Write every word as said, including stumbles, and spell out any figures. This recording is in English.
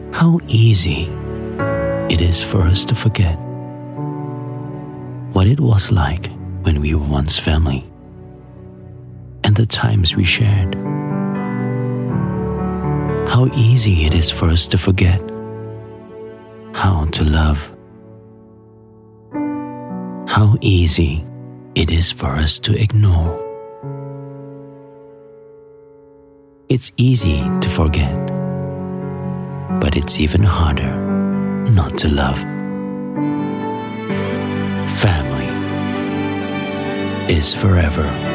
How easy it is for us to forget what it was like when we were once family and the times we shared. How easy it is for us to forget how to love. How easy it is for us to ignore. It's easy to forget, but it's even harder not to love. Family is forever.